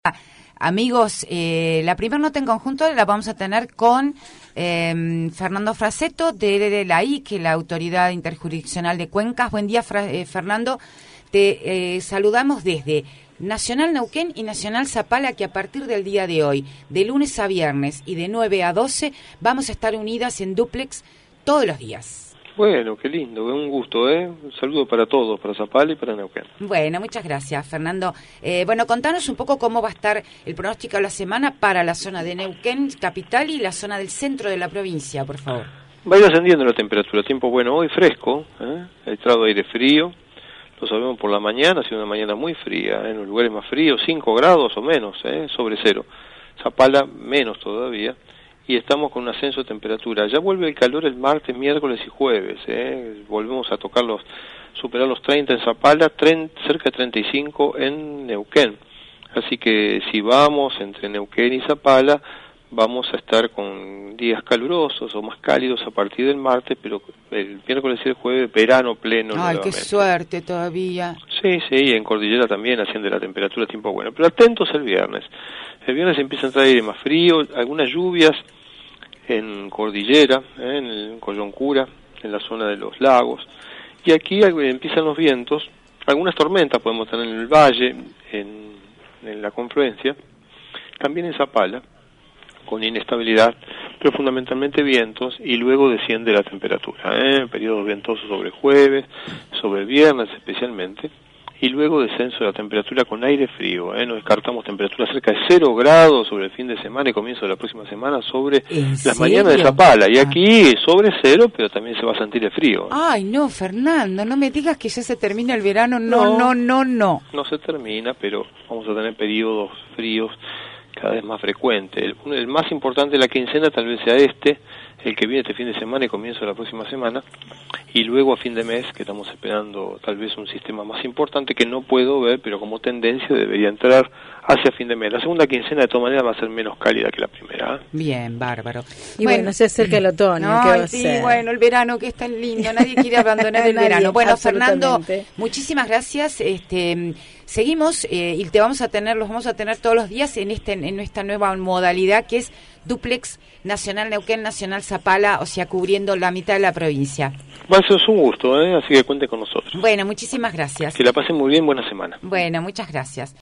Amigos, la primera nota en conjunto la vamos a tener con Fernando Fraseto de la AIC, la Autoridad Interjurisdiccional de Cuencas. Buen día, Fernando. Te saludamos desde Nacional Neuquén y Nacional Zapala, que a partir del día de hoy, de lunes a viernes y de 9 a 12, vamos a estar unidas en dúplex todos los días. Bueno, qué lindo, un gusto, Un saludo para todos, para Zapala y para Neuquén. Bueno, muchas gracias, Fernando. Bueno, contanos un poco cómo va a estar el pronóstico de la semana para la zona de Neuquén capital y la zona del centro de la provincia, por favor. Va a ir ascendiendo la temperatura, tiempo bueno hoy, fresco, ha entrado aire frío, lo sabemos por la mañana, ha sido una mañana muy fría, en los lugares más fríos, 5 grados o menos, sobre cero. Zapala menos todavía. Y estamos con un ascenso de temperatura. Ya vuelve el calor el martes, miércoles y jueves. Volvemos a superar los 30 en Zapala, cerca de 35 en Neuquén. Así que si vamos entre Neuquén y Zapala, vamos a estar con días calurosos o más cálidos a partir del martes, pero el miércoles y el jueves, verano pleno. ¡Ay, qué suerte todavía! Sí, en Cordillera también asciende la temperatura, tiempo bueno. Pero atentos el viernes. El viernes empieza a entrar aire más frío, algunas lluvias en Cordillera, en el Coyuncura, en la zona de los lagos. Y aquí empiezan los vientos, algunas tormentas podemos tener en el valle, en la confluencia, también en Zapala, con inestabilidad, pero fundamentalmente vientos, y luego desciende la temperatura, periodos ventosos sobre jueves, sobre viernes especialmente, y luego descenso de la temperatura con aire frío, no descartamos temperaturas cerca de 0 grados sobre el fin de semana y comienzo de la próxima semana sobre las mañanas de Zapala, y aquí sobre 0, pero también se va a sentir el frío. Ay, no, Fernando, no me digas que ya se termina el verano, no. No se termina, pero vamos a tener periodos fríos cada vez más frecuentes. El más importante de la quincena tal vez sea el que viene este fin de semana y comienzo de la próxima semana, y luego a fin de mes, que estamos esperando tal vez un sistema más importante que no puedo ver, pero como tendencia debería entrar hacia fin de mes. La segunda quincena de todas maneras va a ser menos cálida que la primera. Bien, bárbaro. Y bueno, se acerca el otoño. Bueno, el verano que es tan lindo, nadie quiere abandonar el verano. Bueno, Fernando, muchísimas gracias. Seguimos y los vamos a tener todos los días en esta nueva modalidad que es dúplex Nacional Neuquén, Nacional Zapala, o sea, cubriendo la mitad de la provincia. Bueno, eso es un gusto, así que cuente con nosotros. Bueno, muchísimas gracias. Que la pasen muy bien, buena semana. Bueno, muchas gracias.